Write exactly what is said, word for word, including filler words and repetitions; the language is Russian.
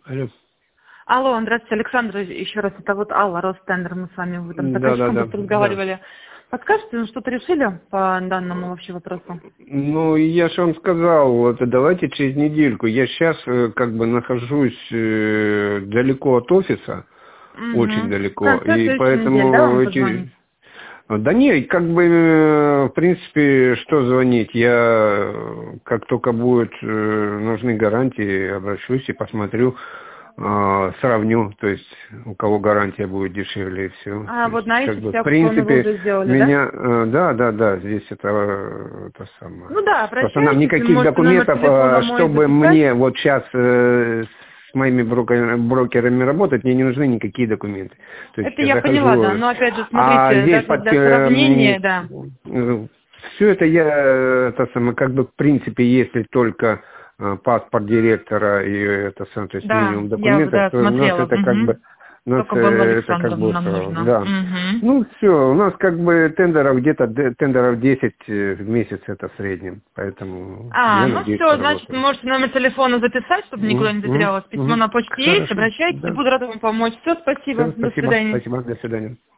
Алло. Алло, здравствуйте, Александр, еще раз, это вот Алла, Ростендер, мы с вами в этом Да, такой да, секунду да, разговаривали. да. Подскажете, ну что-то решили по данному вообще вопросу? Ну, я же вам сказал, вот давайте через недельку. Я сейчас как бы нахожусь э, далеко от офиса, Угу. очень В далеко, конце и следующей недели, да, поэтому вам эти... позвонить? Да нет, как бы, э, в принципе, что звонить, я э, как только будут э, нужны гарантии, обращусь и посмотрю, э, сравню, то есть у кого гарантия будет дешевле и все. А, То вот есть, на как эти бы, все в аукционы вы принципе, уже сделали, да? меня, э, да, да, да, здесь это, э, это самое. Ну да, Просто нам обращайтесь, никаких можете номер документов, телефона э, мой чтобы записать. мне вот сейчас э, с моими брокер- брокерами работать, мне не нужны никакие документы. То есть Это я я поняла, да, захожу, но опять же, а смотрите, здесь даже под, для сравнения, да. все это я, э, это самое, как бы в принципе, если только э, паспорт директора и это самое, то есть Да, минимум я документов, да, то у нас смотрела. это как бы, Угу. у нас Только э, Белла это как бы Александровна нам устроило, нужна. да. Угу. Ну все, у нас как бы тендеров где-то д- тендеров десять э, в месяц это в среднем, поэтому А, я ну надеюсь все, значит, поработаем. можете номер телефона записать, чтобы никуда Мгм, не мгм, затерялось. Письмо мгм. на почте есть, Хорошо, обращайтесь, да. буду рада вам помочь. Все, спасибо, Все, до спасибо, свидания. спасибо, до свидания.